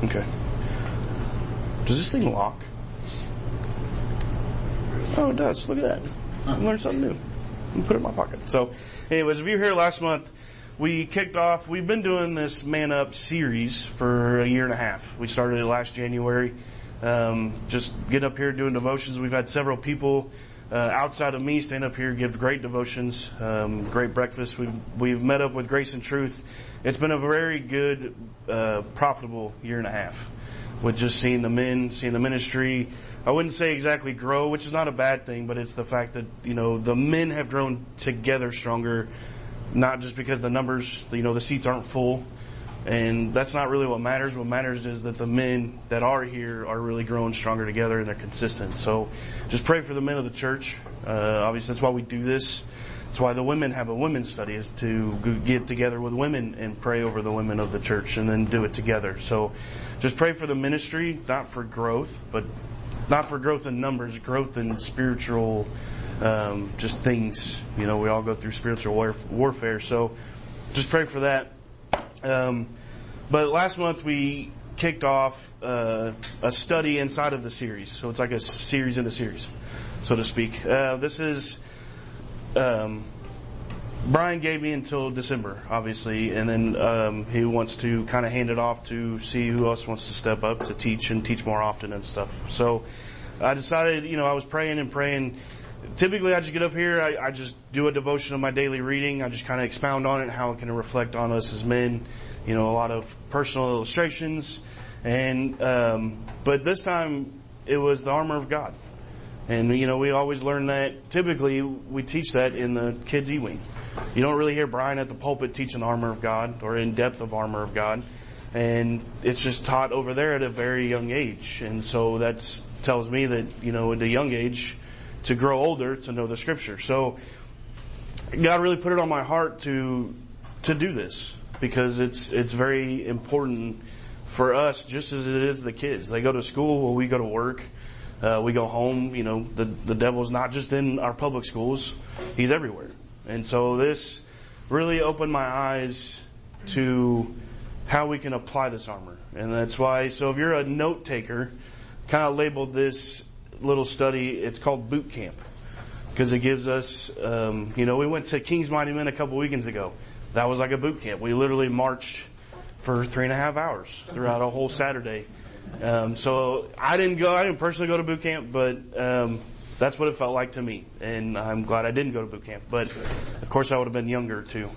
Okay. Does this thing lock? Oh, it does. Look at that. I learned something new. Let me put it in my pocket. So, anyways, if you were here last month, we kicked off. We've been doing this Man Up series for a year and a half. We started it last January. Just get up here doing devotions. We've had several people outside of me stand up here, give great devotions, great breakfast. We've met up with Grace and Truth. It's been a very good, profitable year and a half with just seeing the men, seeing the ministry. I wouldn't say exactly grow, which is not a bad thing, but it's the fact that, the men have grown together stronger, not just because the numbers, the seats aren't full. And that's not really what matters. What matters is that the men that are here are really growing stronger together and they're consistent. So just pray for the men of the church. Obviously, that's why we do this. That's why the women have a women's study, is to get together with women and pray over the women of the church and then do it together. So just pray for the ministry, not for growth, but not for growth in numbers, growth in spiritual just things. We all go through spiritual warfare. So just pray for that. But last month we kicked off a study inside of the series. So it's like a series in a series, so to speak. This is Brian gave me until December, obviously, and then he wants to kind of hand it off to see who else wants to step up to teach and teach more often and stuff. So I decided, I was praying and praying. Typically, I just get up here, I just do a devotion of my daily reading. I just kind of expound on it, how it can reflect on us as men. A lot of personal illustrations. And but this time, it was the armor of God. And, we always learn that. Typically, we teach that in the kids' E-Wing. You don't really hear Brian at the pulpit teaching armor of God or in depth of armor of God. And it's just taught over there at a very young age. And so that tells me that, at a young age, to grow older, to know the Scripture. So God really put it on my heart to do this, because it's very important for us, just as it is the kids. They go to school, well, we go to work, we go home. The devil's not just in our public schools, he's everywhere. And so this really opened my eyes to how we can apply this armor. And that's why, so if you're a note taker, kind of labeled this little study, it's called Boot Camp, because it gives us, we went to King's Mighty Men a couple weekends ago. That was like a boot camp. We literally marched for 3.5 hours throughout a whole Saturday. So I didn't personally go to boot camp, but that's what it felt like to me. And I'm glad I didn't go to boot camp. But of course I would have been younger too.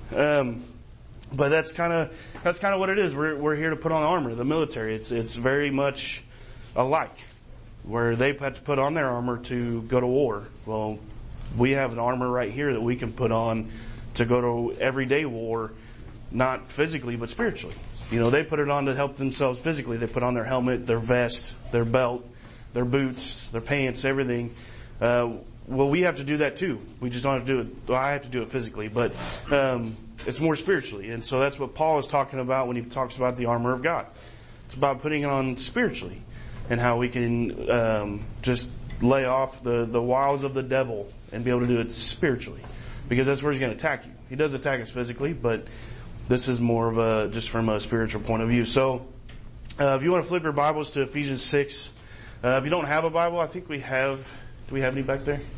But that's kind of what it is. We're here to put on armor, the military. It's very much alike, where they had to put on their armor to go to war. Well, we have an armor right here that we can put on to go to everyday war, not physically, but spiritually. They put it on to help themselves physically. They put on their helmet, their vest, their belt, their boots, their pants, everything. Well, we have to do that too. We just don't have to do it. Well, I have to do it physically, but it's more spiritually. And so that's what Paul is talking about when he talks about the armor of God. It's about putting it on spiritually, and how we can just lay off the wiles of the devil and be able to do it spiritually, because that's where he's going to attack you. He does attack us physically, but this is more of just from a spiritual point of view. So if you want to flip your Bibles to Ephesians 6, if you don't have a Bible, I think we have. Do we have any back there?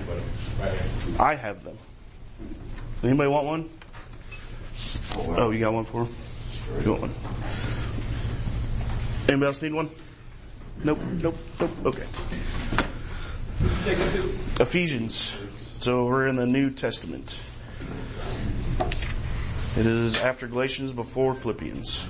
I have them. Anybody want one? Oh, you got one for him? You want one? Anybody else need one? Nope. Okay. Ephesians. So we're in the New Testament. It is after Galatians, before Philippians.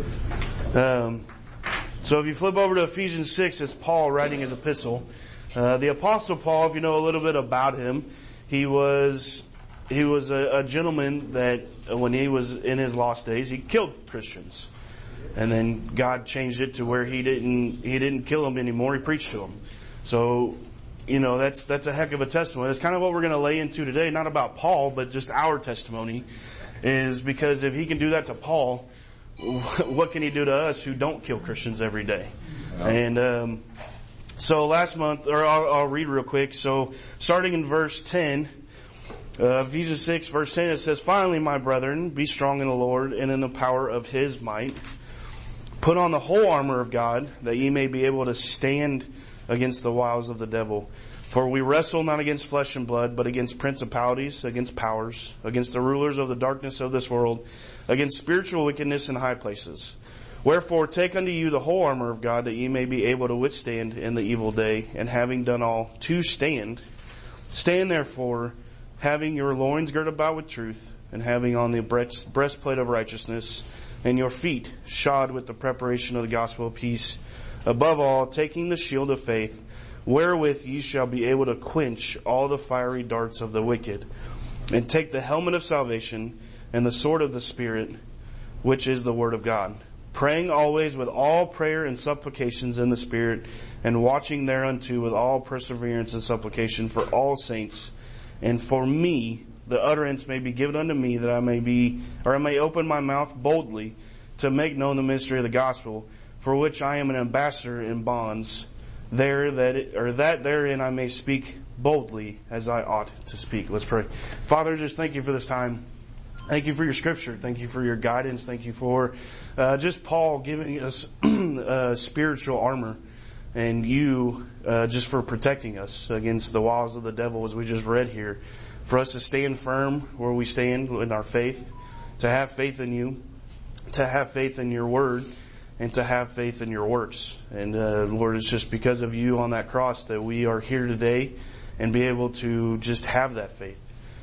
So if you flip over to Ephesians 6, it's Paul writing his epistle. The Apostle Paul, if you know a little bit about him, he was a gentleman that when he was in his lost days, he killed Christians. And then God changed it to where he didn't kill them anymore. He preached to them. So, that's a heck of a testimony. That's kind of what we're going to lay into today. Not about Paul, but just our testimony. Is because if he can do that to Paul, what can he do to us who don't kill Christians every day? And so last month, or I'll read real quick. So starting in verse 10, Ephesians 6, verse 10, it says, "Finally, my brethren, be strong in the Lord and in the power of His might. Put on the whole armor of God, that ye may be able to stand against the wiles of the devil. For we wrestle not against flesh and blood, but against principalities, against powers, against the rulers of the darkness of this world, against spiritual wickedness in high places. Wherefore take unto you the whole armor of God, that ye may be able to withstand in the evil day, and having done all, to stand. Stand therefore, having your loins girt about with truth, and having on the breastplate of righteousness, and your feet shod with the preparation of the gospel of peace. Above all, taking the shield of faith, wherewith ye shall be able to quench all the fiery darts of the wicked. And take the helmet of salvation, and the sword of the Spirit, which is the word of God. Praying always with all prayer and supplications in the Spirit, and watching thereunto with all perseverance and supplication for all saints, and for me, the utterance may be given unto me, that I may open my mouth boldly to make known the mystery of the gospel, for which I am an ambassador in bonds, that therein I may speak boldly as I ought to speak. Let's pray. Father, just thank you for this time. Thank you for your scripture. Thank you for your guidance. Thank you for just Paul giving us spiritual armor, and you just for protecting us against the wiles of the devil, as we just read here. For us to stand firm where we stand in our faith, to have faith in you, to have faith in your word, and to have faith in your works. And Lord, it's just because of you on that cross that we are here today and be able to just have that faith.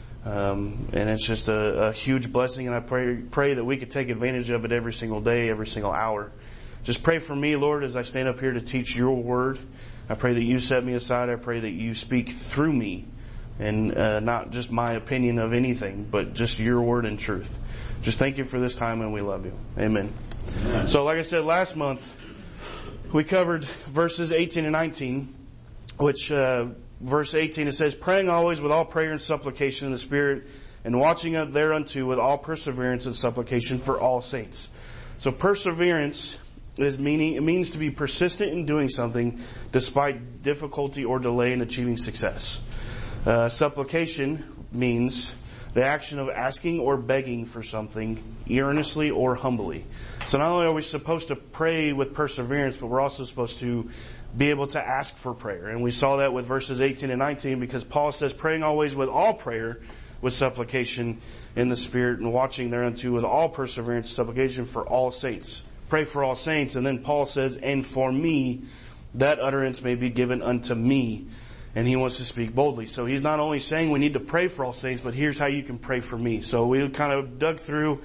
And it's just a huge blessing, and I pray that we could take advantage of it every single day, every single hour. Just pray for me, Lord, as I stand up here to teach your word. I pray that you set me aside. I pray that you speak through me, and not just my opinion of anything, but just your word and truth. Just thank you for this time, and we love you. Amen. So like I said, last month we covered verses 18 and 19, which verse 18, it says, praying always with all prayer and supplication in the Spirit, and watching up thereunto with all perseverance and supplication for all saints. So perseverance it means to be persistent in doing something despite difficulty or delay in achieving success. Supplication means the action of asking or begging for something earnestly or humbly. So not only are we supposed to pray with perseverance, but we're also supposed to be able to ask for prayer. And we saw that with verses 18 and 19, because Paul says, praying always with all prayer, with supplication in the Spirit, and watching thereunto with all perseverance and supplication for all saints. Pray for all saints. And then Paul says, and for me, that utterance may be given unto me. And he wants to speak boldly. So he's not only saying we need to pray for all saints, but here's how you can pray for me. So we kind of dug through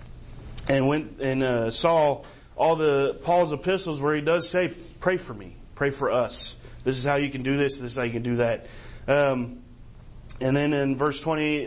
and went and saw all the Paul's epistles where he does say, pray for me, pray for us. This is how you can do this. This is how you can do that. And then in verse 20,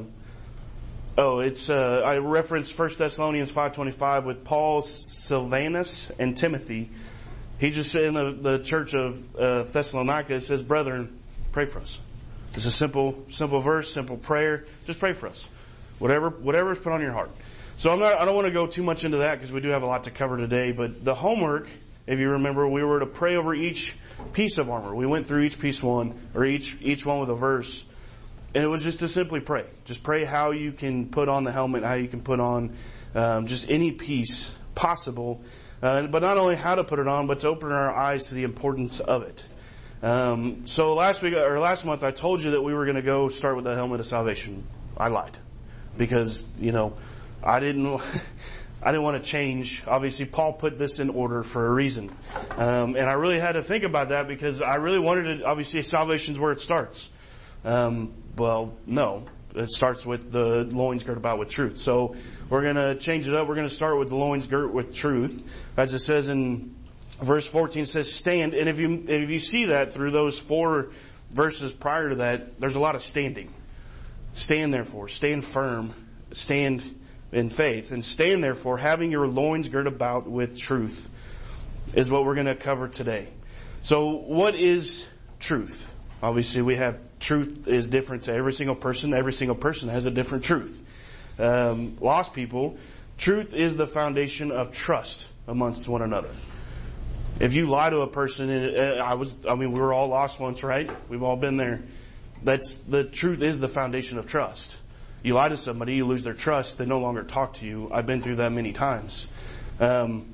I referenced 1 Thessalonians 5:25 with Paul, Silvanus, and Timothy. He just said in the church of Thessalonica, it says, brethren, pray for us. It's a simple verse, simple prayer. Just pray for us. Whatever is put on your heart. So I don't want to go too much into that because we do have a lot to cover today. But the homework, if you remember, we were to pray over each piece of armor. We went through each piece one, or each one with a verse. And it was just to simply pray. Just pray how you can put on the helmet, how you can put on just any piece possible. But not only how to put it on, but to open our eyes to the importance of it. So last month I told you that we were going to go start with the helmet of salvation. I lied. Because, I didn't want to change. Obviously, Paul put this in order for a reason. And I really had to think about that because I really wanted to, obviously, salvation's where it starts. Well, no. It starts with the loins girt about with truth. So we're going to change it up. We're going to start with the loins girt with truth. As it says in verse 14, it says stand. And if you see that through those 4 verses prior to that, there's a lot of standing. Stand therefore, stand firm, stand in faith, and stand therefore, having your loins girt about with truth, is what we're going to cover today. So what is truth? Obviously, we have truth is different to every single person. Every single person has a different truth. Lost people, truth is the foundation of trust amongst one another. If you lie to a person, we were all lost once, right? We've all been there. The truth is the foundation of trust. You lie to somebody, you lose their trust, they no longer talk to you. I've been through that many times.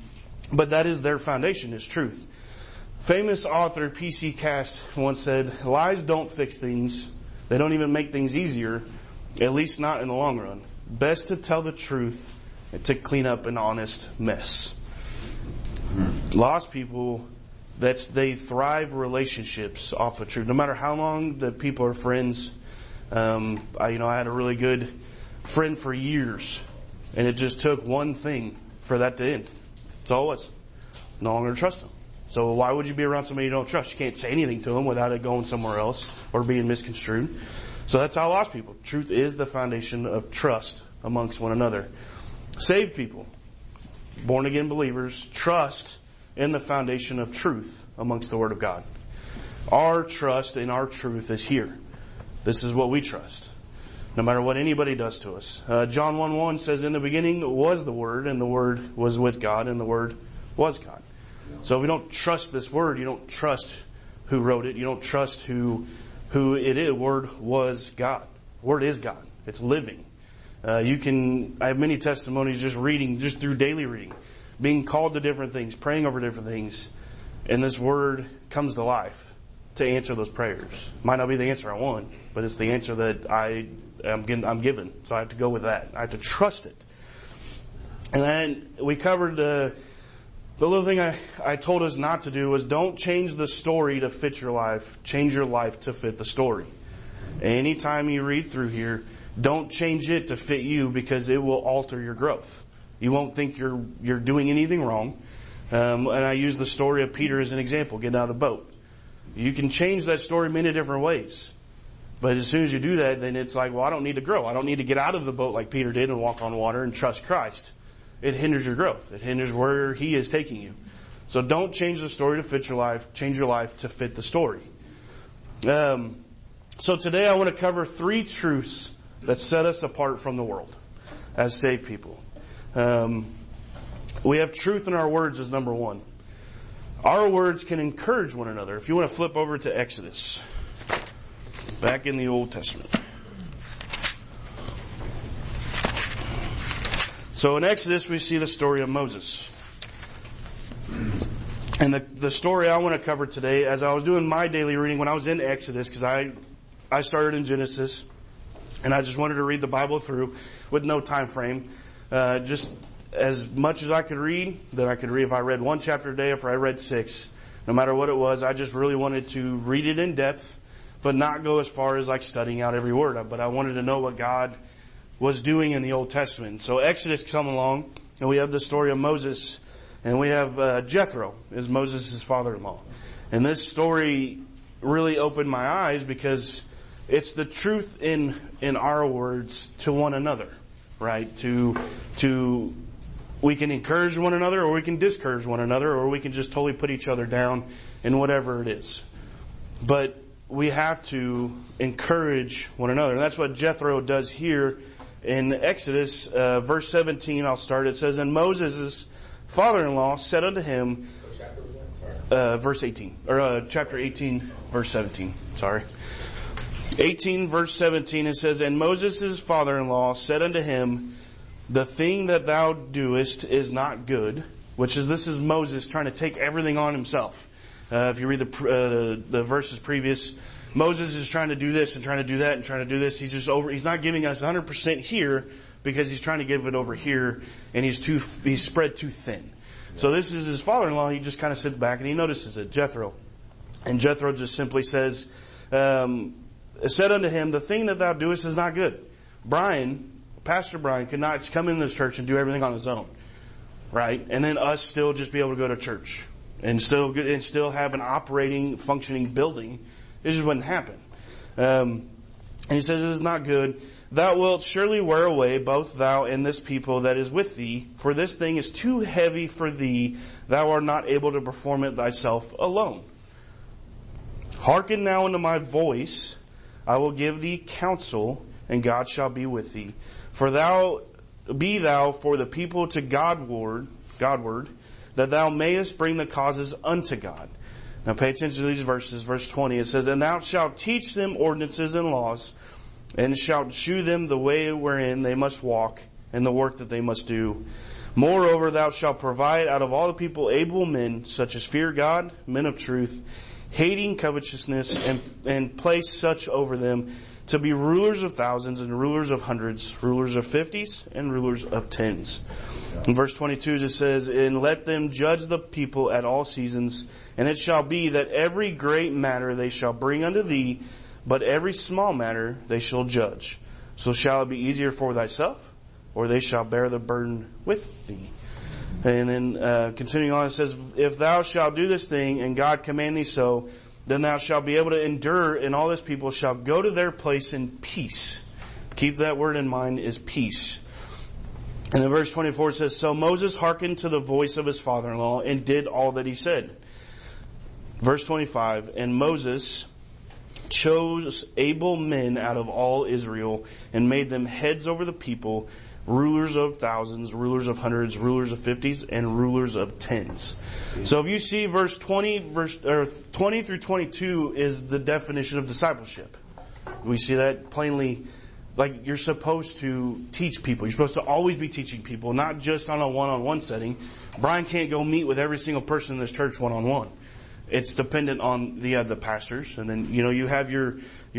But that is their foundation, is truth. Famous author P.C. Cast once said, lies don't fix things. They don't even make things easier, at least not in the long run. Best to tell the truth and to clean up an honest mess. Lost people, they thrive relationships off of truth. No matter how long the people are friends. I had a really good friend for years, and it just took one thing for that to end. That's all it was. No longer trust them. So why would you be around somebody you don't trust? You can't say anything to them without it going somewhere else or being misconstrued. So that's how lost people. Truth is the foundation of trust amongst one another. Saved people, born again believers, trust in the foundation of truth amongst the Word of God. Our trust in our truth is here. This is what we trust, no matter what anybody does to us. John 1:1 says, in the beginning was the Word, and the Word was with God, and the Word was God. So if we don't trust this Word, you don't trust who wrote it. You don't trust who it is. Word was God. Word is God. It's living. I have many testimonies just through daily reading, being called to different things, praying over different things, and this Word comes to life to answer those prayers. Might not be the answer I want, but it's the answer that I'm given. So I have to go with that. I have to trust it. And then we covered the little thing I told us not to do was don't change the story to fit your life. Change your life to fit the story. Anytime you read through here, don't change it to fit you, because it will alter your growth. You won't think you're doing anything wrong. And I use the story of Peter as an example, getting out of the boat. You can change that story many different ways. But as soon as you do that, then it's like, well, I don't need to grow. I don't need to get out of the boat like Peter did and walk on water and trust Christ. It hinders your growth. It hinders where He is taking you. So don't change the story to fit your life. Change your life to fit the story. So today I want to cover 3 truths that set us apart from the world as saved people. We have truth in our words as number 1. Our words can encourage one another. If you want to flip over to Exodus, back in the Old Testament. So in Exodus, we see the story of Moses. And the story I want to cover today, as I was doing my daily reading when I was in Exodus, because I started in Genesis, and I just wanted to read the Bible through with no time frame. Just as much as I could read, that I could read. If I read 1 chapter a day, if I read 6, no matter what it was, I just really wanted to read it in depth, but not go as far as like studying out every word. But I wanted to know what God was doing in the Old Testament. So Exodus come along, and we have the story of Moses, and we have Jethro is Moses' father-in-law. And this story really opened my eyes, because it's the truth in our words to one another, right? We can encourage one another, or we can discourage one another, or we can just totally put each other down in whatever it is. But we have to encourage one another. And that's what Jethro does here in Exodus, verse 17, I'll start. It says, and Moses' father-in-law said unto him, verse 18, or chapter 18, verse 17, sorry. 18, verse 17, it says, and Moses' father-in-law said unto him, the thing that thou doest is not good, this is Moses trying to take everything on himself. If you read the verses previous, Moses is trying to do this and trying to do that and trying to do this. He's not giving us 100% here, because he's trying to give it over here, and he's spread too thin. So this is his father-in-law. He just kind of sits back and he notices it, Jethro. And Jethro just simply says, said unto him, the thing that thou doest is not good. Pastor Brian could not come in this church and do everything on his own, right? And then us still just be able to go to church and still have an operating, functioning building. It just wouldn't happen. And he says, it is not good. Thou wilt surely wear away both thou and this people that is with thee, for this thing is too heavy for thee. Thou art not able to perform it thyself alone. Hearken now unto my voice. I will give thee counsel, and God shall be with thee. For thou for the people to Godward, that thou mayest bring the causes unto God. Now pay attention to these verses. Verse 20, it says, and thou shalt teach them ordinances and laws, and shalt shew them the way wherein they must walk, and the work that they must do. Moreover, thou shalt provide out of all the people able men, such as fear God, men of truth, hating covetousness, and place such over them to be rulers of thousands and rulers of hundreds, rulers of 50s and rulers of 10s. In verse 22 it says, and let them judge the people at all seasons, and it shall be that every great matter they shall bring unto thee, but every small matter they shall judge. So shall it be easier for thyself, or they shall bear the burden with thee. And then continuing on, it says, if thou shalt do this thing, and God command thee so, then thou shalt be able to endure, and all this people shall go to their place in peace. Keep that word in mind, is peace. And in verse 24 it says, so Moses hearkened to the voice of his father-in-law, and did all that he said. Verse 25, and Moses chose able men out of all Israel, and made them heads over the people, rulers of thousands, rulers of hundreds, rulers of 50s, and rulers of 10s. So if you see verse 20 through 22 is the definition of discipleship. We see that plainly. Like, you're supposed to teach people. You're supposed to always be teaching people, not just on a one-on-one setting. Brian can't go meet with every single person in this church one-on-one. It's dependent on the pastors. And then, you have your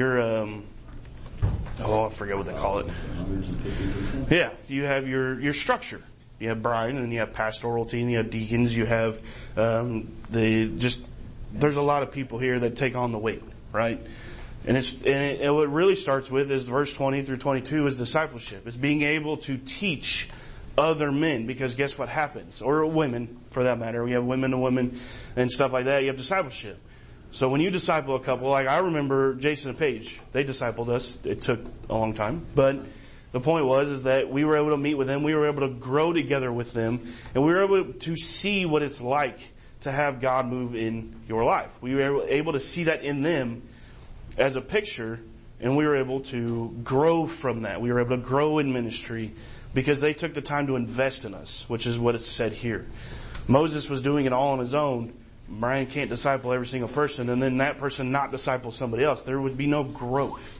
I forget what they call it. Yeah, you have your structure. You have Brian, and you have pastoral team, you have deacons, you have there's a lot of people here that take on the weight, right? And what really starts with is verse 20 through 22 is discipleship. It's being able to teach other men, because guess what happens? Or women, for that matter. We have women to women and stuff like that. You have discipleship. So when you disciple a couple, like I remember Jason and Paige, they discipled us. It took a long time, but the point is that we were able to meet with them. We were able to grow together with them, and we were able to see what it's like to have God move in your life. We were able to see that in them as a picture, and we were able to grow from that. We were able to grow in ministry because they took the time to invest in us, which is what it's said here. Moses was doing it all on his own. Brian can't disciple every single person, and then that person not disciple somebody else. There would be no growth.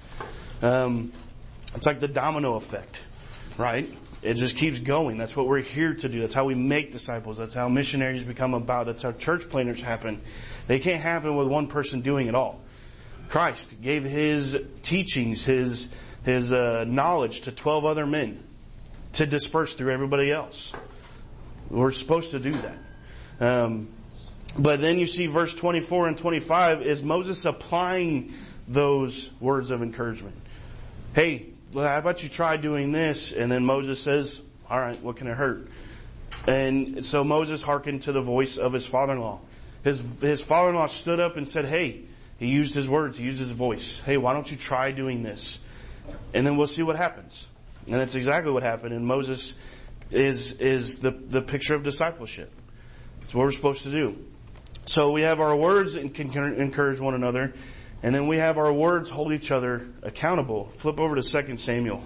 It's like the domino effect, right? It just keeps going. That's what we're here to do. That's how we make disciples. That's how missionaries become about. That's how church planters happen. They can't happen with one person doing it all. Christ gave His teachings, His knowledge to 12 other men to disperse through everybody else. We're supposed to do that. But then you see verse 24 and 25 is Moses applying those words of encouragement. Hey, how about you try doing this? And then Moses says, all right, what can it hurt? And so Moses hearkened to the voice of his father-in-law. His father-in-law stood up and said, hey, he used his words, he used his voice. Hey, why don't you try doing this? And then we'll see what happens. And that's exactly what happened. And Moses is the picture of discipleship. It's what we're supposed to do. So we have our words and can encourage one another. And then we have our words hold each other accountable. Flip over to 2 Samuel.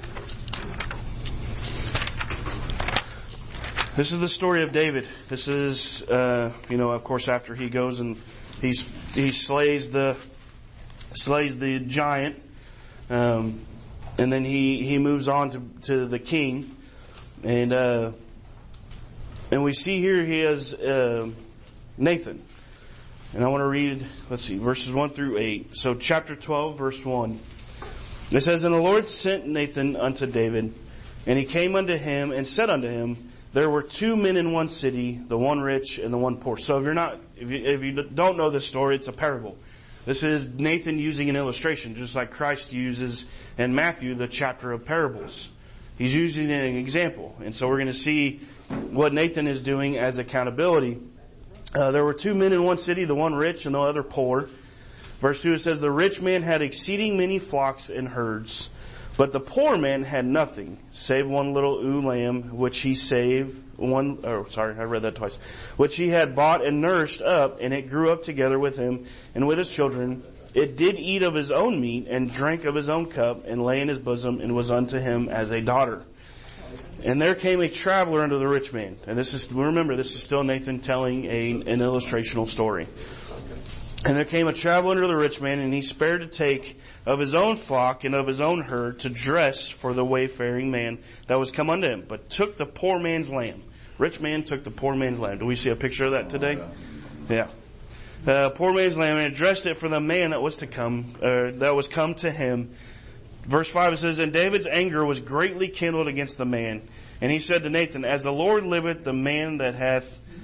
This is the story of David. This is, of course, after he goes and he slays the giant, and then he moves on to the king, and we see here he has Nathan. And I want to read, verses 1 through 8. So chapter 12, verse 1. It says, and the Lord sent Nathan unto David, and he came unto him and said unto him, there were 2 men in one city, the one rich and the one poor. So if you don't know this story, it's a parable. This is Nathan using an illustration, just like Christ uses in Matthew the chapter of parables. He's using an example. And so we're going to see what Nathan is doing as accountability. There were 2 men in one city, the one rich and the other poor. Verse 2, it says, the rich man had exceeding many flocks and herds, but the poor man had nothing, save one little ewe lamb, which he which he had bought and nourished up, and it grew up together with him and with his children. It did eat of his own meat, and drank of his own cup, and lay in his bosom, and was unto him as a daughter. And there came a traveler unto the rich man. And this is still Nathan telling an illustrational story. And there came a traveler unto the rich man, and he spared to take of his own flock and of his own herd to dress for the wayfaring man that was come unto him, but took the poor man's lamb. Rich man took the poor man's lamb. Do we see a picture of that today? Yeah. Poor man's lamb, and dressed it for the man that was to come, that was come to him. Verse 5, it says, And David's anger was greatly kindled against the man. And he said to Nathan, As the Lord liveth, the man that hath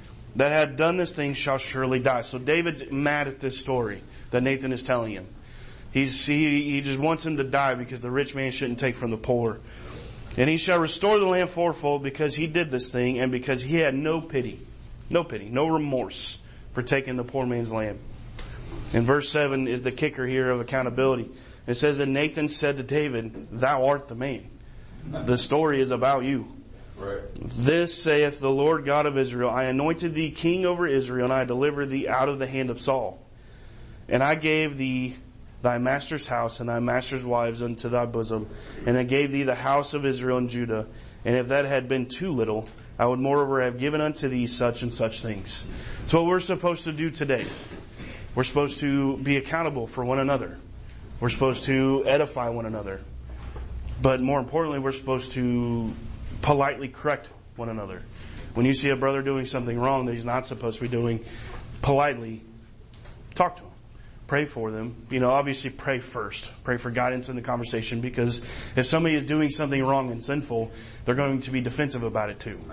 done this thing shall surely die. So David's mad at this story that Nathan is telling him. He just wants him to die because the rich man shouldn't take from the poor. And he shall restore the lamb fourfold because he did this thing and because he had no pity, no remorse for taking the poor man's lamb. And verse 7 is the kicker here of accountability. It says that Nathan said to David, Thou art the man. The story is about you. Right. This saith the Lord God of Israel, I anointed thee king over Israel, and I delivered thee out of the hand of Saul. And I gave thee thy master's house and thy master's wives unto thy bosom, and I gave thee the house of Israel and Judah. And if that had been too little, I would moreover have given unto thee such and such things. So what we're supposed to do today, we're supposed to be accountable for one another. We're supposed to edify one another. But more importantly, we're supposed to politely correct one another. When you see a brother doing something wrong that he's not supposed to be doing, politely talk to him. Pray for them. Obviously pray first. Pray for guidance in the conversation, because if somebody is doing something wrong and sinful, they're going to be defensive about it too.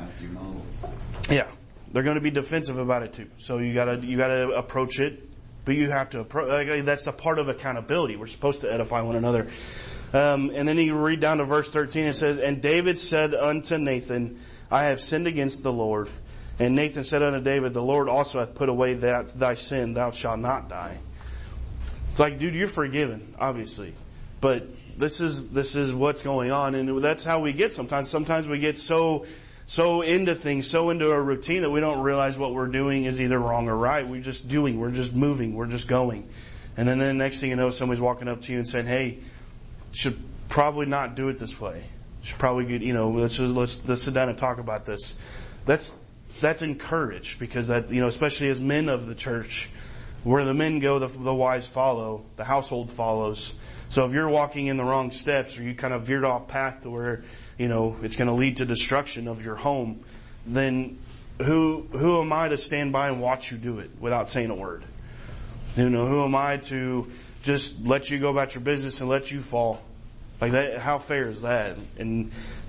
Yeah. They're going to be defensive about it too. So you gotta approach it, but you have to that's the part of accountability. We're supposed to edify one another. And then you read down to verse 13. It says, And David said unto Nathan, I have sinned against the Lord. And Nathan said unto David, The Lord also hath put away thy sin. Thou shalt not die. It's like, dude, you're forgiven, obviously. But this is what's going on. And that's how we get sometimes. Sometimes we get so into things, so into a routine that we don't realize what we're doing is either wrong or right. We're just doing. We're just moving. We're just going. And then the next thing you know, somebody's walking up to you and saying, Hey, should probably not do it this way. Should probably get, let's sit down and talk about this. That's encouraged, because that, especially as men of the church, where the men go, the wives follow, the household follows. So if you're walking in the wrong steps, or you kind of veered off path to where, it's going to lead to destruction of your home, then who am I to stand by and watch you do it without saying a word? Who am I to just let you go about your business and let you fall? Like that, how fair is that? And,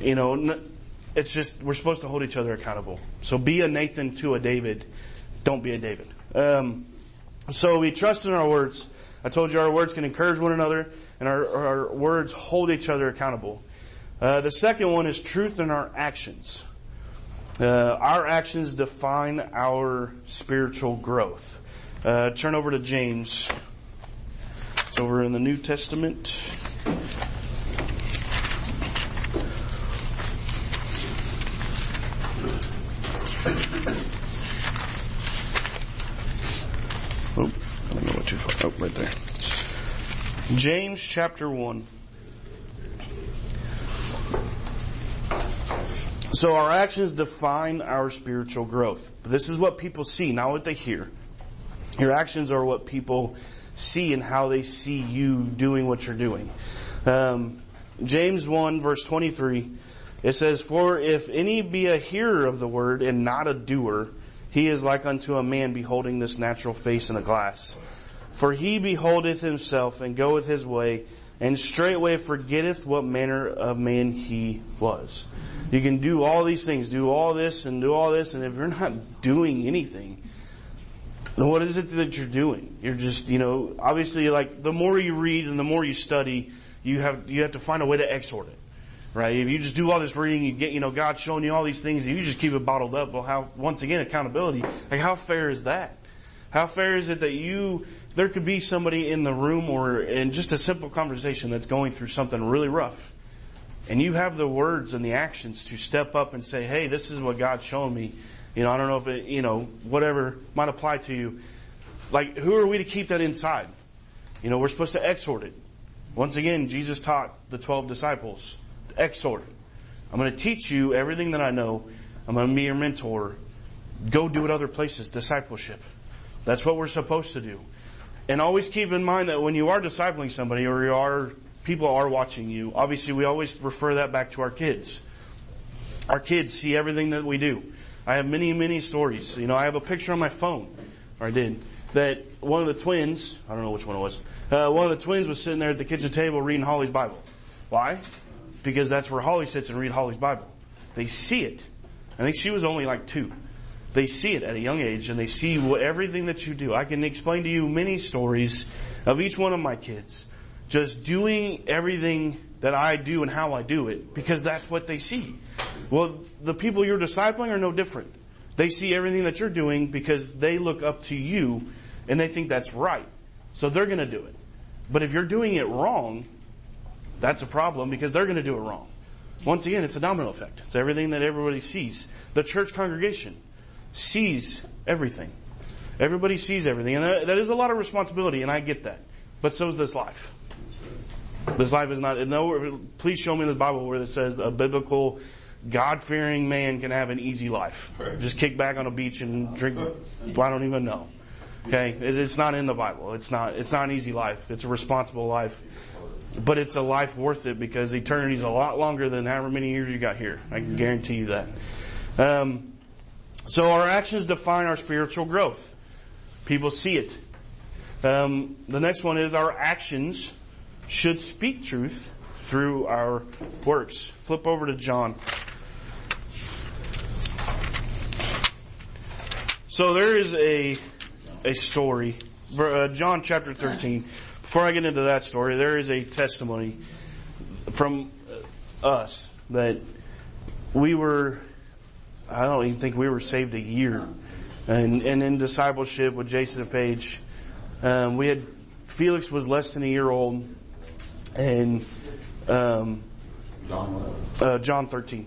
it's just, we're supposed to hold each other accountable. So be a Nathan to a David. Don't be a David. So we trust in our words. I told you our words can encourage one another, and our words hold each other accountable. The second one is truth in our actions. Our actions define our spiritual growth. Turn over to James. It's over in the New Testament. Oh, I don't know what you thought. Oh, right there. James chapter 1. So our actions define our spiritual growth. But this is what people see, not what they hear. Your actions are what people see and how they see you doing what you're doing. James 1 verse 23, it says, For if any be a hearer of the word and not a doer, he is like unto a man beholding this natural face in a glass. For he beholdeth himself and goeth his way, and straightway forgetteth what manner of man he was. You can do all these things, do all this, and if you're not doing anything, then what is it that you're doing? You're just, obviously, like, the more you read and the more you study, you have to find a way to exhort it. Right? If you just do all this reading, you get, God's showing you all these things, and you just keep it bottled up. Well, once again, accountability. Like, how fair is that? How fair is it that there could be somebody in the room or in just a simple conversation that's going through something really rough, and you have the words and the actions to step up and say, hey, this is what God's showing me. I don't know if it, whatever might apply to you. Like, who are we to keep that inside? We're supposed to exhort it. Once again, Jesus taught the 12 disciples, exhort it. I'm going to teach you everything that I know. I'm going to be your mentor. Go do it other places. Discipleship. That's what we're supposed to do. And always keep in mind that when you are discipling somebody or people are watching you, obviously we always refer that back to our kids. Our kids see everything that we do. I have many, many stories. I have a picture on my phone, or I did, that one of the twins, I don't know which one it was, one of the twins was sitting there at the kitchen table reading Holly's Bible. Why? Because that's where Holly sits and reads Holly's Bible. They see it. I think she was only like 2. They see it at a young age, and they see everything that you do. I can explain to you many stories of each one of my kids just doing everything that I do and how I do it, because that's what they see. Well, the people you're discipling are no different. They see everything that you're doing because they look up to you and they think that's right. So they're going to do it. But if you're doing it wrong, that's a problem because they're going to do it wrong. Once again, it's a domino effect. It's everything that everybody sees. The church congregation sees everything. Everybody sees everything. And that is a lot of responsibility, and I get that. But so is this life. This life is not... Please show me in the Bible where it says a biblical, God-fearing man can have an easy life. Just kick back on a beach and drink... I don't even know. Okay? It's not in the Bible. It's not an easy life. It's a responsible life. But it's a life worth it because eternity is a lot longer than however many years you got here. I can guarantee you that. So our actions define our spiritual growth. People see it. The next one is our actions should speak truth through our works. Flip over to John. So there is a story, John chapter 13. Before I get into that story, there is a testimony from us that I don't even think we were saved a year. And in discipleship with Jason and Paige, Felix was less than a year old, and John 13.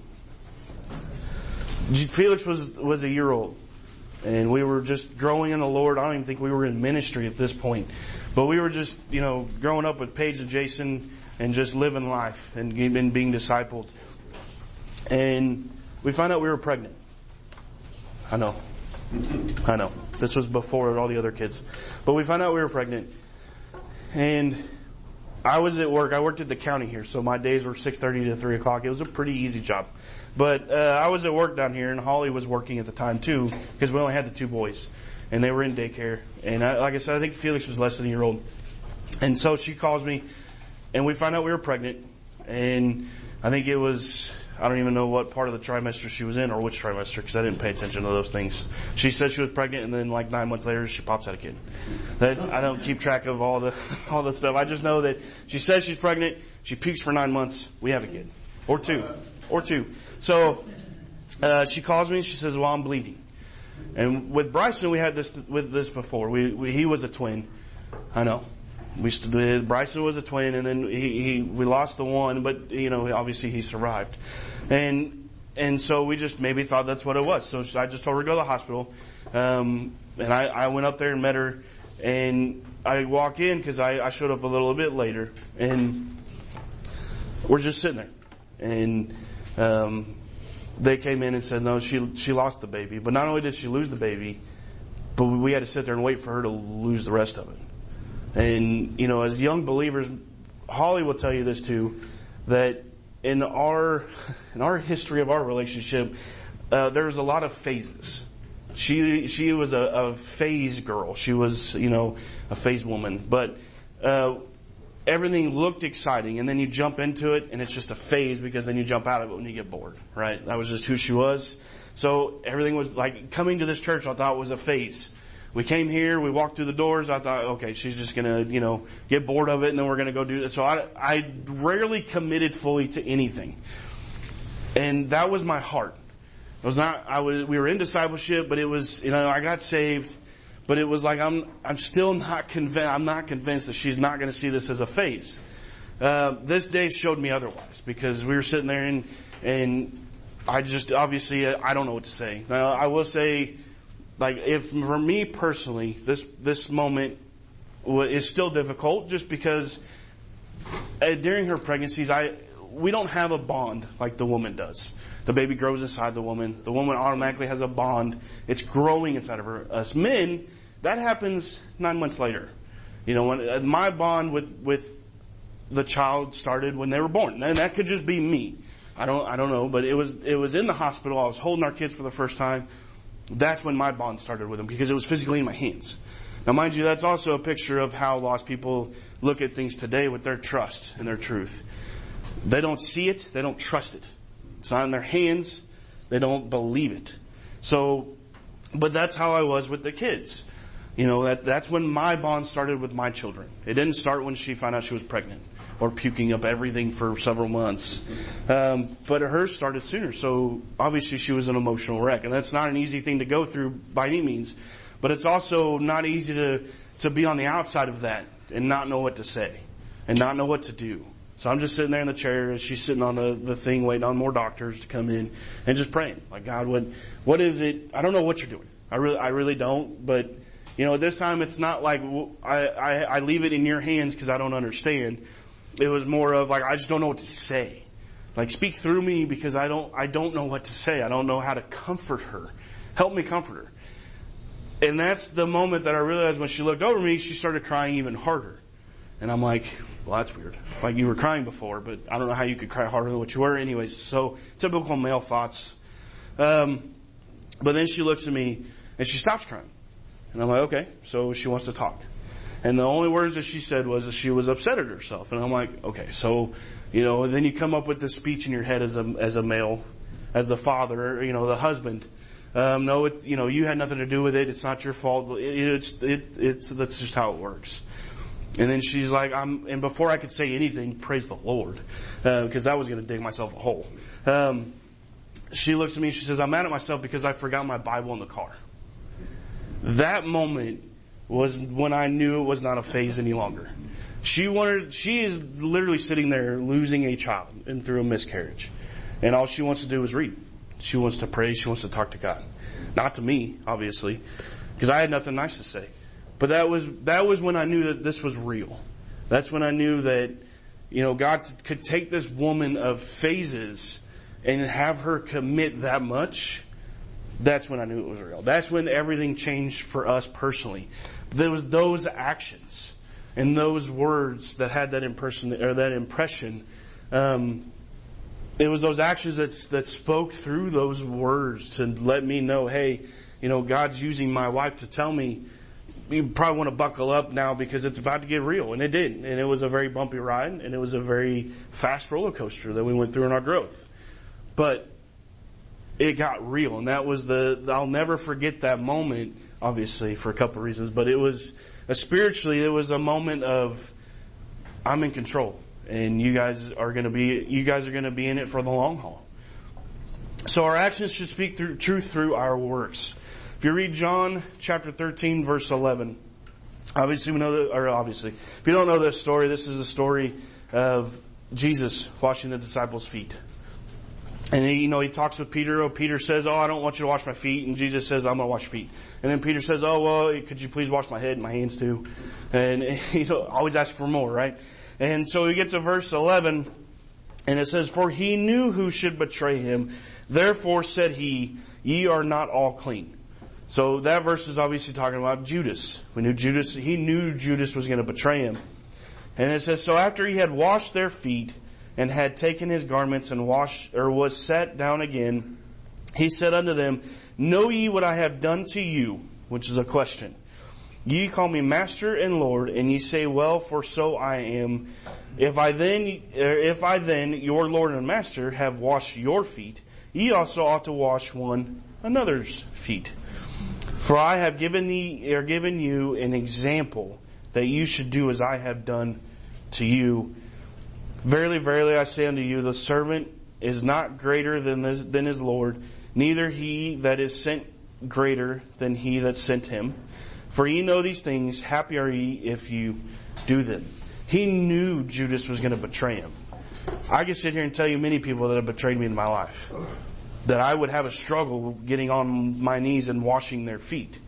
Felix was a year old, and we were just growing in the Lord. I don't even think we were in ministry at this point, but we were just growing up with Paige and Jason and just living life and being discipled. And we found out we were pregnant. I know. This was before all the other kids. But we found out we were pregnant. And I was at work. I worked at the county here, so my days were 6:30 to 3 o'clock. It was a pretty easy job. But I was at work down here, and Holly was working at the time too, because we only had the 2 boys. And they were in daycare. And like I said, I think Felix was less than a year old. And so she calls me, and we find out we were pregnant. And I think it was... I don't even know what part of the trimester she was in or which trimester because I didn't pay attention to those things. She said she was pregnant, and then like 9 months later she pops out a kid. I don't keep track of all the stuff. I just know that she says she's pregnant. She pukes for 9 months. We have a kid, or two. So she calls me and she says, "Well, I'm bleeding." And with Bryson, we had this before. He was a twin. I know. Bryson was a twin, and then we lost the one, but obviously he survived, and so we just maybe thought that's what it was. So I just told her to go to the hospital, and I went up there and met her, and I walk in because I showed up a little bit later, and we're just sitting there, and they came in and said no, she lost the baby, but not only did she lose the baby, but we had to sit there and wait for her to lose the rest of it. And, as young believers, Holly will tell you this too, that in our history of our relationship, there's a lot of phases. She was a phase girl. She was, a phase woman. But everything looked exciting, and then you jump into it, and it's just a phase because then you jump out of it when you get bored, right? That was just who she was. So everything was like coming to this church, I thought was a phase. We came here, we walked through the doors, I thought, okay, she's just going to, get bored of it, and then we're going to go do this. So I rarely committed fully to anything. And that was my heart. It was not, we were in discipleship, but it was, I got saved, but it was like, I'm still not convinced, I'm not convinced that she's not going to see this as a phase. This day showed me otherwise, because we were sitting there and I just, obviously, I don't know what to say. Now, I will say, like, if for me personally, this moment is still difficult just because during her pregnancies, we don't have a bond like the woman does. The baby grows inside the woman. The woman automatically has a bond. It's growing inside of her. Us men, that happens 9 months later. When my bond with the child started when they were born, and that could just be me. I don't know, but it was in the hospital. I was holding our kids for the first time. That's when my bond started with them, because it was physically in my hands. Now, mind you, that's also a picture of how lost people look at things today with their trust and their truth. They don't see it. They don't trust it. It's not in their hands. They don't believe it. So, but that's how I was with the kids. That's when my bond started with my children. It didn't start when she found out she was pregnant or puking up everything for several months. But hers started sooner. So obviously she was an emotional wreck. And that's not an easy thing to go through by any means. But it's also not easy to be on the outside of that and not know what to say and not know what to do. So I'm just sitting there in the chair as she's sitting on the thing waiting on more doctors to come in and just praying. Like, God, what is it? I don't know what you're doing. I really don't. But, at this time it's not like I leave it in your hands because I don't understand. It was more of like, I just don't know what to say. Like, speak through me because I don't know what to say. I don't know how to comfort her. Help me comfort her. And that's the moment that I realized when she looked over me, she started crying even harder. And I'm like, well, that's weird. Like, you were crying before, but I don't know how you could cry harder than what you were. Anyways, so typical male thoughts. But then she looks at me and she stops crying. And I'm like, okay, so she wants to talk. And the only words that she said was that she was upset at herself. And I'm like, okay, so, and then you come up with this speech in your head as a male, as the father, the husband. No, you had nothing to do with it. It's not your fault. That's just how it works. And then she's like, and before I could say anything, praise the Lord, because I was going to dig myself a hole. She looks at me and she says, I'm mad at myself because I forgot my Bible in the car. That moment was when I knew it was not a phase any longer. She is literally sitting there losing a child and through a miscarriage. And all she wants to do is read. She wants to pray. She wants to talk to God. Not to me, obviously, because I had nothing nice to say. But that was when I knew that this was real. That's when I knew that, God could take this woman of phases and have her commit that much. That's when I knew it was real. That's when everything changed for us personally. There was those actions and those words that had that impression. It was those actions that spoke through those words to let me know, hey, God's using my wife to tell me, you probably want to buckle up now because it's about to get real. And it did. And it was a very bumpy ride, and it was a very fast roller coaster that we went through in our growth. But it got real. And that was I'll never forget that moment, obviously, for a couple of reasons. But it was, spiritually, it was a moment of, I'm in control. And you guys are going to be in it for the long haul. So our actions should speak truth through our works. If you read John chapter 13, verse 11, if you don't know this story, this is the story of Jesus washing the disciples' feet. And he talks with Peter. Peter says, I don't want you to wash my feet. And Jesus says, I'm going to wash your feet. And then Peter says, could you please wash my head and my hands too? And, always ask for more, right? And so he gets to verse 11, and it says, for he knew who should betray him. Therefore said he, ye are not all clean. So that verse is obviously talking about Judas. He knew Judas was going to betray him. And it says, so after he had washed their feet and had taken his garments and was sat down again, he said unto them, know ye what I have done to you? Which is a question. Ye call me Master and Lord, and ye say, well, for so I am. If I then, your Lord and Master, have washed your feet, ye also ought to wash one another's feet. For I have given you an example that you should do as I have done to you. Verily, verily, I say unto you, the servant is not greater than his Lord, neither he that is sent greater than he that sent him. For ye know these things, happy are ye if you do them. He knew Judas was going to betray him. I can sit here and tell you many people that have betrayed me in my life, that I would have a struggle getting on my knees and washing their feet.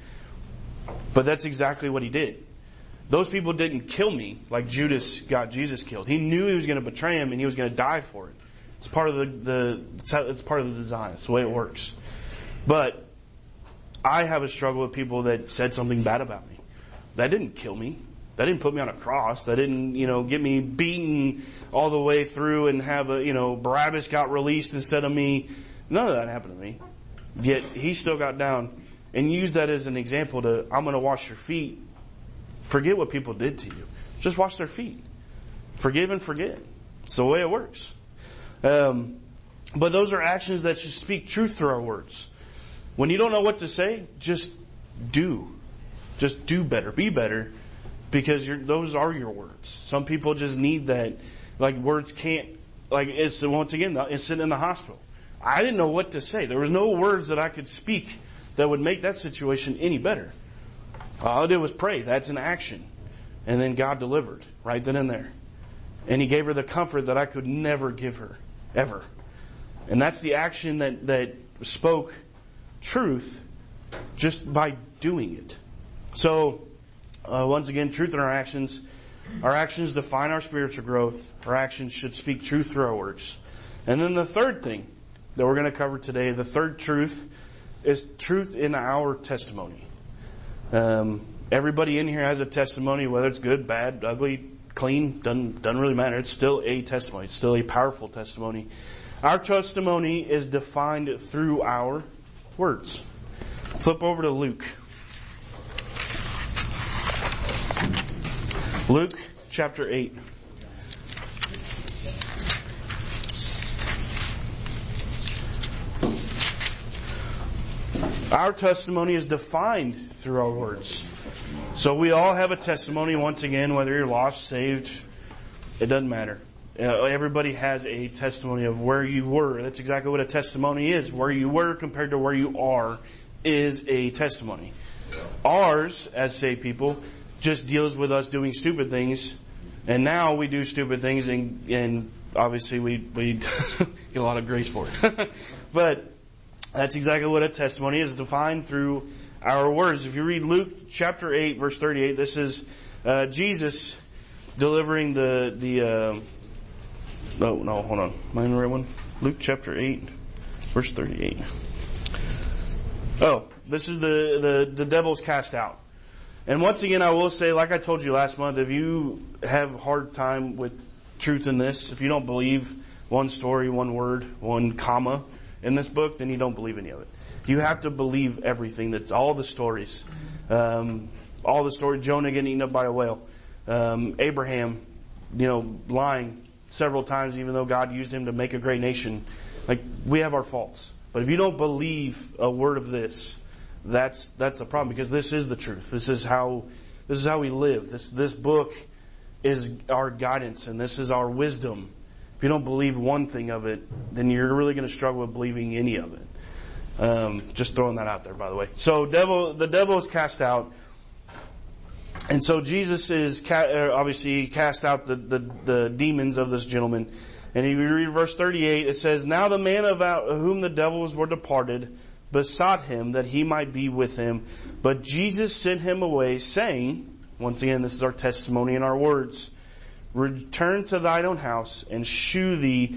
But that's exactly what he did. Those people didn't kill me like Judas got Jesus killed. He knew he was going to betray him and he was going to die for it. It's part of it's part of the design. It's the way it works. But I have a struggle with people that said something bad about me. That didn't kill me. That didn't put me on a cross. That didn't, get me beaten all the way through and have Barabbas got released instead of me. None of that happened to me. Yet he still got down and used that as an example to, I'm going to wash your feet. Forget what people did to you. Just wash their feet. Forgive and forget. It's the way it works. But those are actions that should speak truth through our words. When you don't know what to say, just do. Just do better. Be better. Because those are your words. Some people just need that. Like words can't, it's once again, it's sitting in the hospital. I didn't know what to say. There was no words that I could speak that would make that situation any better. All I did was pray. That's an action. And then God delivered right then and there. And He gave her the comfort that I could never give her. Ever. And that's the action that spoke truth just by doing it. So, once again, truth in our actions. Our actions define our spiritual growth. Our actions should speak truth through our works. And then the third thing that we're going to cover today, the third truth, is truth in our testimony. Everybody in here has a testimony, whether it's good, bad, ugly, clean, doesn't really matter. It's still a testimony. It's still a powerful testimony. Our testimony is defined through our words. Flip over to Luke. Luke chapter 8. Our testimony is defined through our words. So we all have a testimony, once again, whether you're lost, saved, it doesn't matter. Everybody has a testimony of where you were. That's exactly what a testimony is. Where you were compared to where you are is a testimony. Ours, as saved people, just deals with us doing stupid things. And now we do stupid things and obviously we get a lot of grace for it. But that's exactly what a testimony is, defined through our words. If you read Luke chapter 8, verse 38, this is Jesus delivering hold on. Am I in the right one? Luke chapter 8, verse 38. Oh, this is the devil's cast out. And once again, I will say, like I told you last month, if you have a hard time with truth in this, if you don't believe one story, one word, one comma in this book, then you don't believe any of it. You have to believe everything. That's all the stories. All the stories. Jonah getting eaten up by a whale. Abraham, lying several times, even though God used him to make a great nation. Like, we have our faults. But if you don't believe a word of this, that's the problem, because this is the truth. This is how we live. This book is our guidance, and this is our wisdom. If you don't believe one thing of it, then you're really going to struggle with believing any of it. Just throwing that out there, by the way. So the devil is cast out. And so Jesus is obviously cast out the demons of this gentleman. And if you read verse 38, it says, "Now the man of whom the devils were departed besought him that he might be with him. But Jesus sent him away, saying," once again, this is our testimony and our words, "Return to thine own house and shew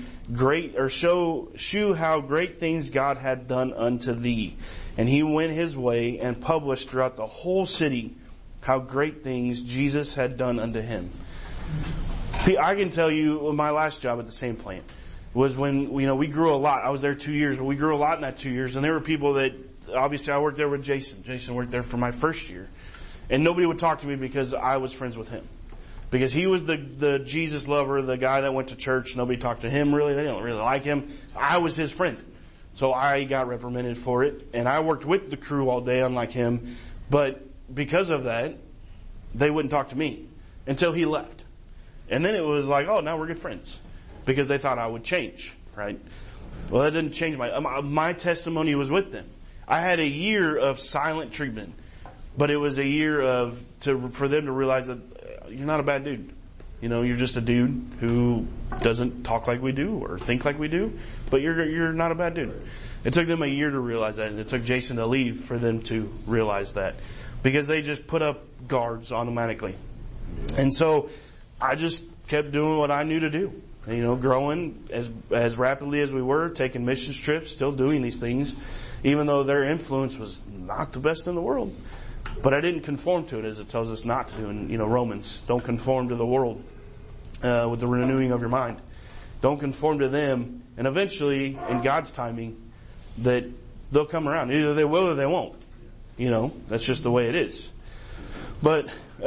how great things God had done unto thee. And he went his way and published throughout the whole city how great things Jesus had done unto him." See, I can tell you, my last job at the same plant was when, we grew a lot. I was there 2 years, but we grew a lot in that 2 years. And there were people that, obviously I worked there with Jason. Jason worked there for my first year. And nobody would talk to me because I was friends with him. Because he was the Jesus lover, the guy that went to church. Nobody talked to him really. They didn't really like him. I was his friend. So I got reprimanded for it. And I worked with the crew all day, unlike him. But because of that, they wouldn't talk to me until he left. And then it was like, oh, now we're good friends. Because they thought I would change, right? Well, that didn't change my testimony was with them. I had a year of silent treatment. But it was a year for them to realize that you're not a bad dude. You're just a dude who doesn't talk like we do or think like we do. But you're not a bad dude. It took them a year to realize that. And it took Jason to leave for them to realize that. Because they just put up guards automatically. And so I just kept doing what I knew to do. Growing as rapidly as we were, taking missions trips, still doing these things, even though their influence was not the best in the world. But I didn't conform to it, as it tells us not to do in, Romans. Don't conform to the world, with the renewing of your mind. Don't conform to them. And eventually, in God's timing, that they'll come around. Either they will or they won't. That's just the way it is. But,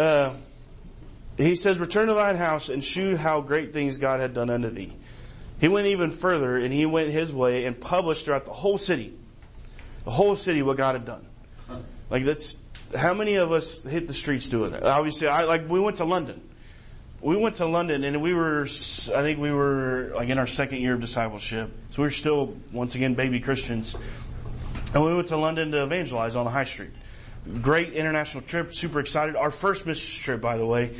he says, return to thine house and shew how great things God had done unto thee. He went even further, and he went his way and published throughout the whole city what God had done. Like, that's, how many of us hit the streets doing that? Obviously, we went to London. We went to London, and I think we were like in our second year of discipleship. So we were still, once again, baby Christians. And we went to London to evangelize on the high street. Great international trip, super excited. Our first mission trip, by the way.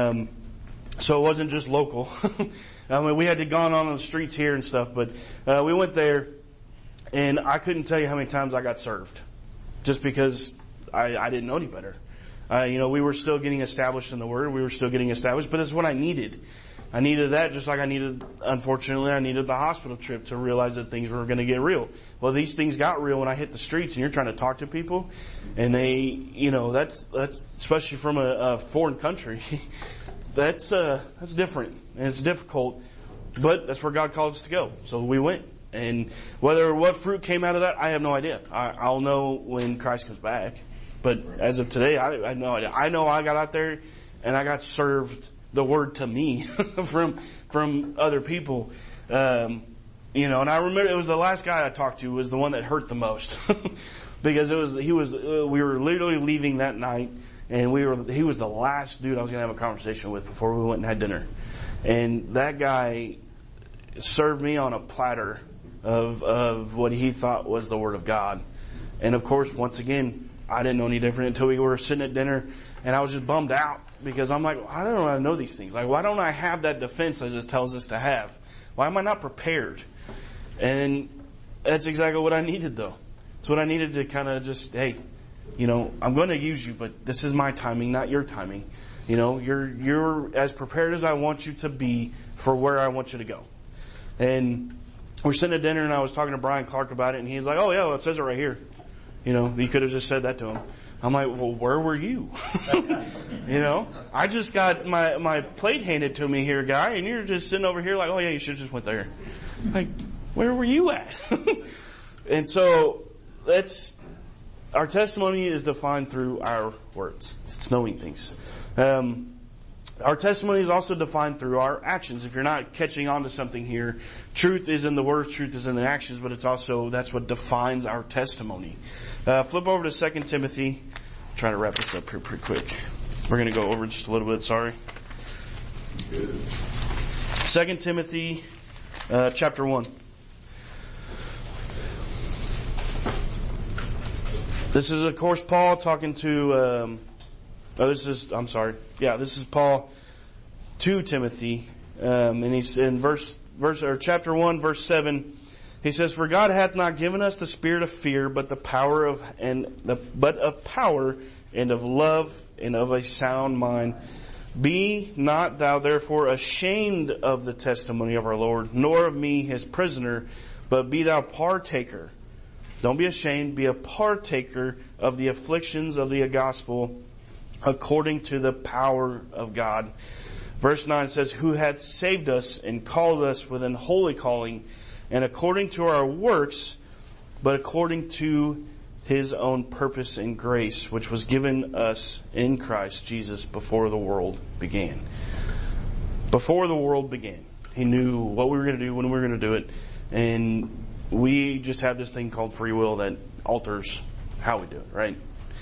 So it wasn't just local. We had to gone on the streets here and stuff, but we went there, and I couldn't tell you how many times I got served. Just because I didn't know any better. We were still getting established in the Word. We were still getting established, but it's what I needed. I needed that just like I needed the hospital trip to realize that things were going to get real. Well, these things got real when I hit the streets and you're trying to talk to people, and they, that's especially from a foreign country, that's different and it's difficult, but that's where God called us to go. So we went. And what fruit came out of that, I have no idea. I'll know when Christ comes back. But as of today, I have no idea. I know I got out there and I got served the word to me from other people. And I remember it was the last guy I talked to was the one that hurt the most. Because we were literally leaving that night, and he was the last dude I was going to have a conversation with before we went and had dinner. And that guy served me on a platter of what he thought was the Word of God. And of course, once again, I didn't know any different until we were sitting at dinner, and I was just bummed out because I'm like, I don't know these things. Like, why don't I have that defense that it tells us to have? Why am I not prepared? And that's exactly what I needed, though. It's what I needed to kind of just, hey, I'm going to use you, but this is my timing, not your timing. You're as prepared as I want you to be for where I want you to go. And we're sitting at dinner, and I was talking to Brian Clark about it, and he's like, oh, yeah, well, it says it right here. You could have just said that to him. I'm like, well, where were you? I just got my plate handed to me here, guy, and you're just sitting over here like, oh, yeah, you should have just went there. Like, where were you at? And so our testimony is defined through our words. It's knowing things. Our testimony is also defined through our actions. If you're not catching on to something here, truth is in the words, truth is in the actions, but that's what defines our testimony. Flip over to 2 Timothy. Try to wrap this up here pretty quick. We're going to go over just a little bit, sorry. 2 Timothy, chapter 1. This is, of course, Paul talking to, this is Paul to Timothy. And he's in chapter 1, verse 7. He says, for God hath not given us the spirit of fear, but of power and of love and of a sound mind. Be not thou therefore ashamed of the testimony of our Lord, nor of me his prisoner, but be thou partaker. Don't be ashamed, be a partaker of the afflictions of the gospel according to the power of God. Verse 9 says, who hath saved us and called us with an holy calling, and according to our works, but according to his own purpose and grace, which was given us in Christ Jesus before the world began. Before the world began, he knew what we were going to do, when we were going to do it, and we just have this thing called free will that alters how we do it, right?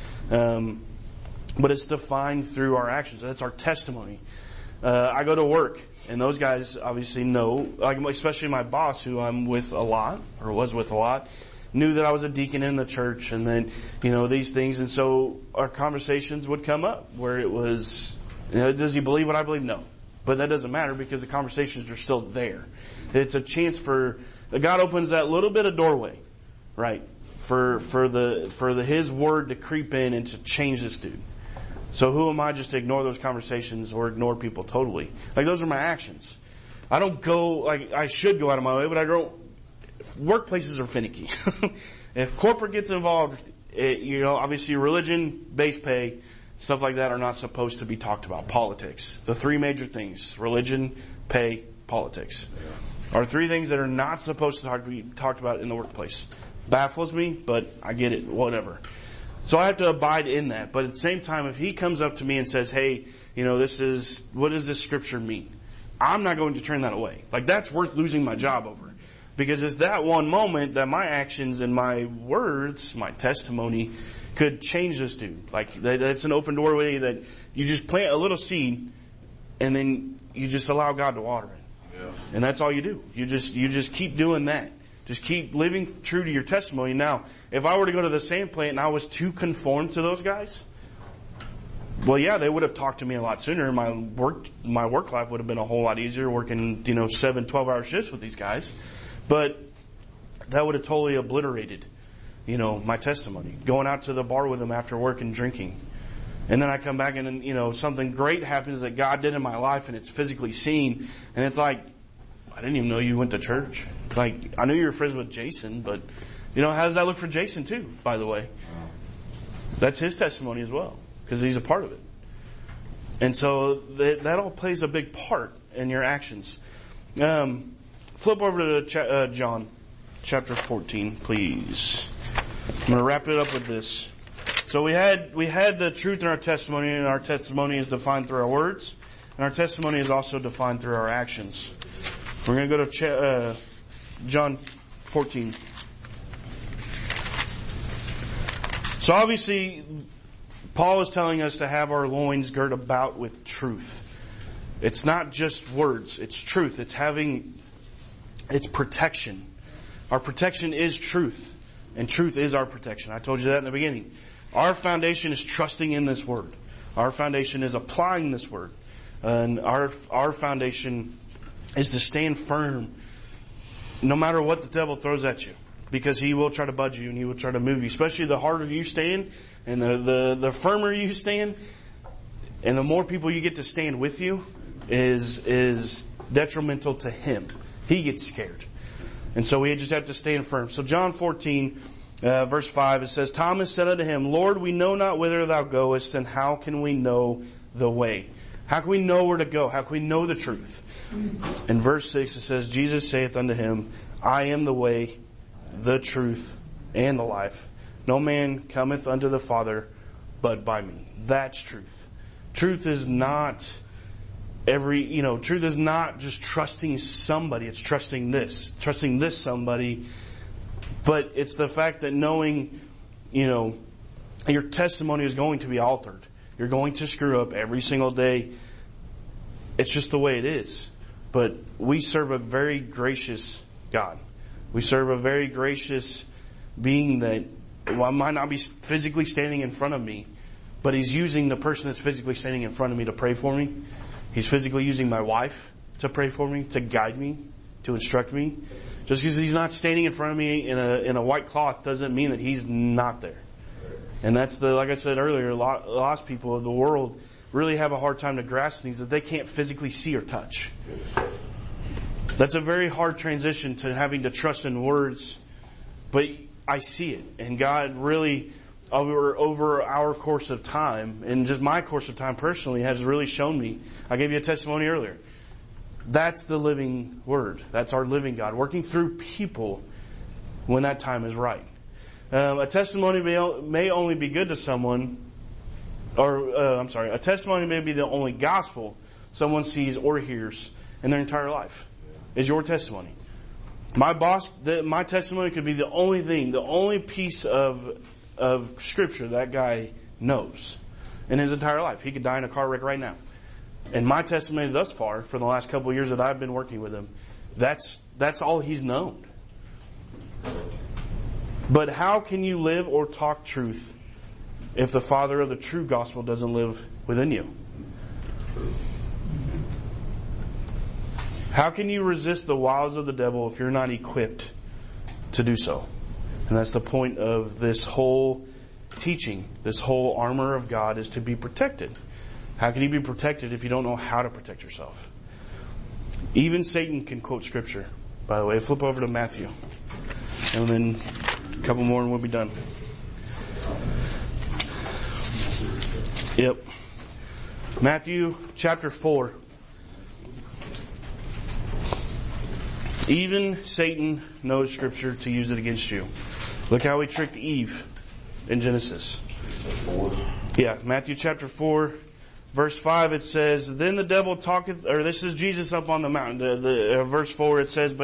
But it's defined through our actions. That's our testimony. I go to work, and those guys obviously know, like especially my boss, who I'm with a lot, or was with a lot, knew that I was a deacon in the church, and then, these things. And so our conversations would come up where it was, does he believe what I believe? No. But that doesn't matter because the conversations are still there. It's a chance for, God opens that little bit of doorway, right? For his word to creep in and to change this dude. So who am I just to ignore those conversations or ignore people totally? Like, those are my actions. I don't go, I should go out of my way, but I don't. Workplaces are finicky. If corporate gets involved, obviously religion, base pay, stuff like that are not supposed to be talked about. Politics. The three major things: religion, pay, politics. Are three things that are not supposed to be talked about in the workplace. Baffles me, but I get it. Whatever. So I have to abide in that. But at the same time, if he comes up to me and says, hey, what does this scripture mean? I'm not going to turn that away. Like, that's worth losing my job over. Because it's that one moment that my actions and my words, my testimony, could change this dude. Like, that's an open doorway that you just plant a little seed and then you just allow God to water it. Yeah. And that's all you do. You just keep doing that. Just keep living true to your testimony. Now, if I were to go to the same plant and I was too conformed to those guys, well, yeah, they would have talked to me a lot sooner. My work life would have been a whole lot easier working, 7, 12-hour shifts with these guys. But that would have totally obliterated, my testimony. Going out to the bar with them after work and drinking. And then I come back and, something great happens that God did in my life and it's physically seen. And it's like, I didn't even know you went to church. Like, I knew you were friends with Jason, but, how does that look for Jason too, by the way? That's his testimony as well, because he's a part of it. And so that all plays a big part in your actions. Flip over to John chapter 14, please. I'm going to wrap it up with this. So we had the truth in our testimony, and our testimony is defined through our words, and our testimony is also defined through our actions. We're going to go to John 14. So obviously, Paul is telling us to have our loins girt about with truth. It's not just words, it's truth. It's protection. Our protection is truth, and truth is our protection. I told you that in the beginning. Our foundation is trusting in this word. Our foundation is applying this word. And our foundation is to stand firm no matter what the devil throws at you. Because he will try to budge you and he will try to move you. Especially the harder you stand and the firmer you stand and the more people you get to stand with you is detrimental to him. He gets scared. And so we just have to stand firm. So John 14, verse 5, it says, Thomas said unto him, Lord, we know not whither thou goest, and how can we know the way? How can we know where to go? How can we know the truth? In verse 6 it says, Jesus saith unto him, I am the way, the truth, and the life. No man cometh unto the Father but by me. That's truth. Truth is not truth is not just trusting somebody. It's trusting this somebody. But it's the fact that knowing, your testimony is going to be altered. You're going to screw up every single day. It's just the way it is. But we serve a very gracious God. We serve a very gracious being that might not be physically standing in front of me, but He's using the person that's physically standing in front of me to pray for me. He's physically using my wife to pray for me, to guide me, to instruct me. Just because He's not standing in front of me in a white cloth doesn't mean that He's not there. And that's like I said earlier, lost people of the world really have a hard time to grasp things that they can't physically see or touch. That's a very hard transition to having to trust in words, but I see it. And God really, over our course of time, and just my course of time personally, has really shown me. I gave you a testimony earlier. That's the living Word. That's our living God, working through people when that time is right. A testimony may only be good to someone, a testimony may be the only gospel someone sees or hears in their entire life. Is your testimony. My testimony could be the only thing, the only piece of scripture that guy knows in his entire life. He could die in a car wreck right now. And my testimony thus far, for the last couple of years that I've been working with him, that's all he's known. But how can you live or talk truth if the Father of the true gospel doesn't live within you? How can you resist the wiles of the devil if you're not equipped to do so? And that's the point of this whole teaching. This whole armor of God is to be protected. How can you be protected if you don't know how to protect yourself? Even Satan can quote scripture. By the way, flip over to Matthew. And then a couple more and we'll be done. Yep. Matthew chapter 4. Even Satan knows Scripture to use it against you. Look how he tricked Eve in Genesis. Yeah, Matthew chapter 4, verse 5, it says, Then the devil talketh, or this is Jesus up on the mountain. Verse 4, it says,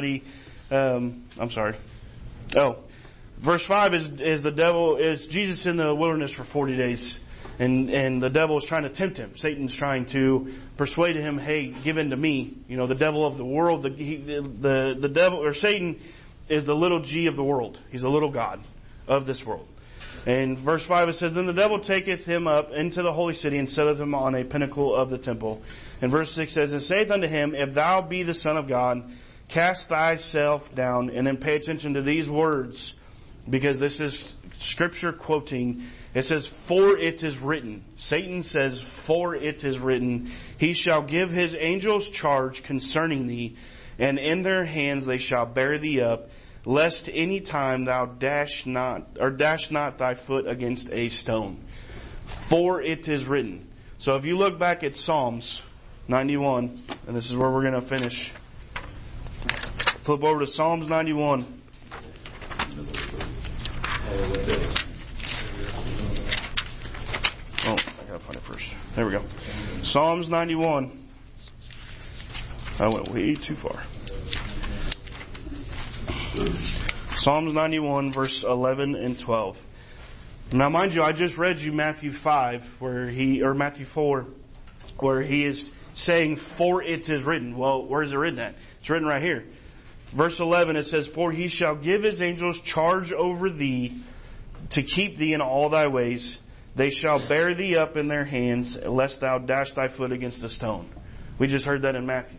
verse 5 is Jesus in the wilderness for 40 days. And the devil is trying to tempt him. Satan's trying to persuade him, hey, give in to me. You know, the devil of the world, the devil, or Satan is the little g of the world. He's a little god of this world. And verse 5 it says, Then the devil taketh him up into the holy city and setteth him on a pinnacle of the temple. And verse 6 says, And saith unto him, If thou be the Son of God, cast thyself down. And then pay attention to these words, because this is Scripture quoting. It says, For it is written. Satan says, For it is written, He shall give His angels charge concerning thee, and in their hands they shall bear thee up, lest any time thou dash not thy foot against a stone. For it is written. So if you look back at Psalms 91, and this is where we're going to finish. Flip over to Psalms 91. Oh, I gotta find it first. There we go. Psalms 91. I went way too far. Psalms 91, verse 11 and 12. Now, mind you, I just read you Matthew 5, Matthew 4, where he is saying, For it is written. Well, where is it written at? It's written right here. Verse 11, it says, For he shall give his angels charge over thee to keep thee in all thy ways. They shall bear thee up in their hands, lest thou dash thy foot against a stone. We just heard that in Matthew.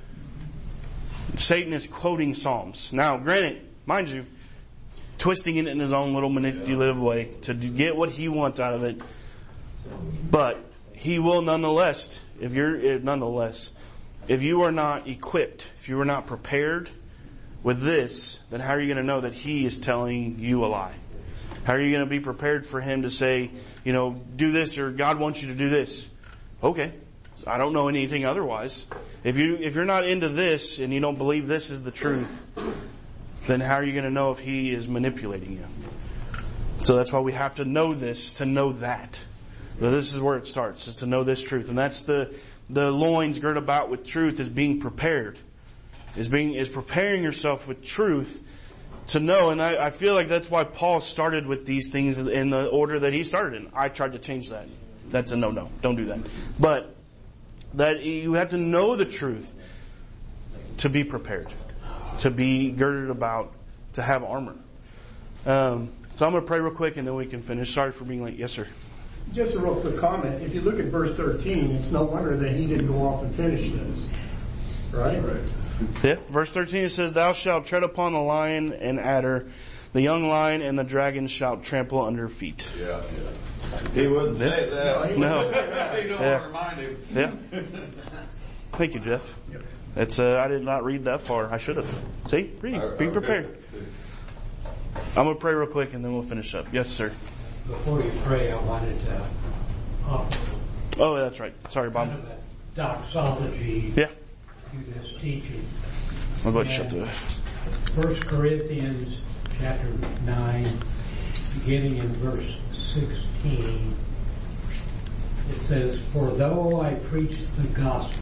Satan is quoting Psalms. Now, granted, mind you, twisting it in his own little manipulative way to get what he wants out of it. But he will nonetheless, if you are not equipped, if you are not prepared with this, then how are you going to know that he is telling you a lie? How are you going to be prepared for him to say, do this, or God wants you to do this? Okay. I don't know anything otherwise. If you're not into this and you don't believe this is the truth, then how are you going to know if he is manipulating you? So that's why we have to know this to know that. So this is where it starts, is to know this truth. And that's the loins girt about with truth, is being prepared. Is preparing yourself with truth to know. And I feel like that's why Paul started with these things in the order that he started in. I tried to change that. That's a no. Don't do that. But that you have to know the truth to be prepared, to be girded about, to have armor. So I'm going to pray real quick and then we can finish. Sorry for being late. Yes, sir. Just a real quick comment. If you look at verse 13, it's no wonder that he didn't go off and finish this. Right? Yeah. Verse 13 it says, Thou shalt tread upon the lion and adder, the young lion and the dragon shalt trample under feet. Yeah. He wouldn't say that. No. You don't want to remind him. Yeah. Thank you, Jeff. It's I did not read that far. I should have. See? Read. Be prepared. I'm going to pray real quick and then we'll finish up. Yes, sir. Before you pray, I wanted to offer Oh, that's right. Sorry, Bob. kind of a doxology Yeah. to this teaching. I'll go ahead and shut the... 1 Corinthians chapter 9, beginning in verse 16, it says, For though I preach the gospel,